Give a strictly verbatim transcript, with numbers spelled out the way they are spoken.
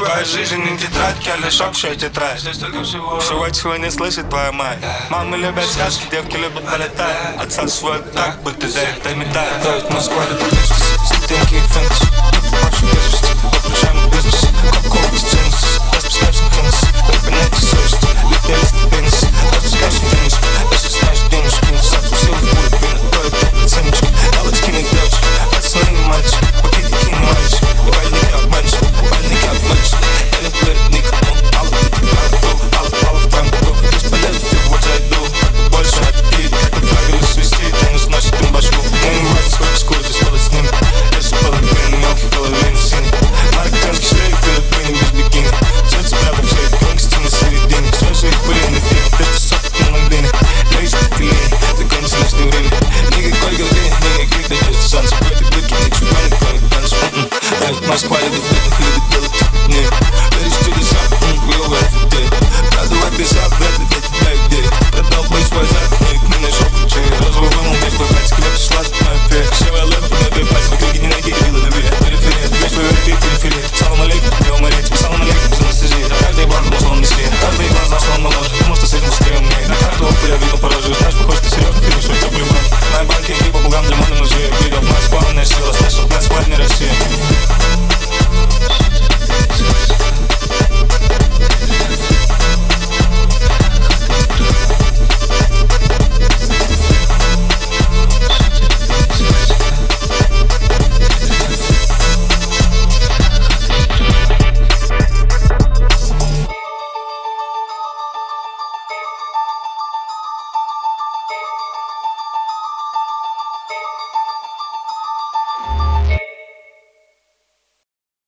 Твоя жизнь не тетрадь, я лишь общая тетрадь. Здесь только всего. Всего, чего не слышит твоя мать. Мамы любят сказки, девки любят полетать. Отсасывают так, будто за их дай медаль. Давит Москва, это бизнес, стенки и фэнтези. Больше бизнес, по плечам бизнес.